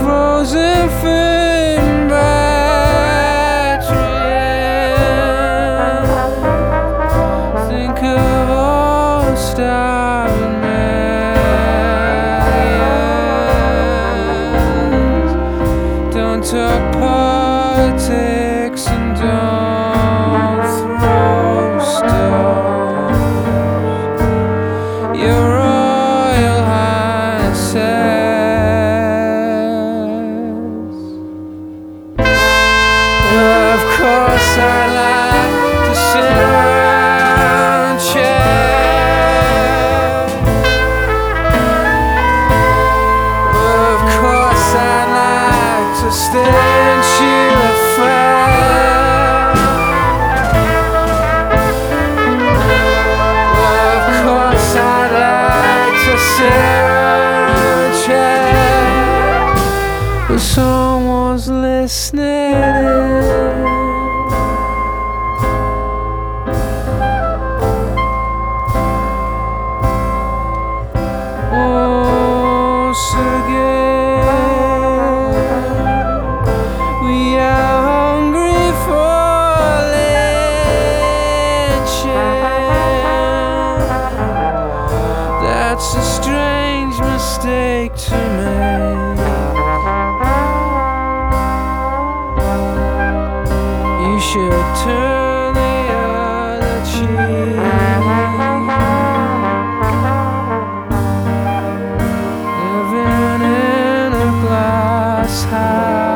frozen food battery. Think of all starving millions. Don't talk politics and don't throw stones. Your Royal Highness. Of course I like to sit around chat. Of course I like to stand you a fire. Of course I like to sit around chat, but someone's listening. Once again, we are hungry for lynching. That's a strange mistake to make. You should turn the other cheek. Living in a glass house.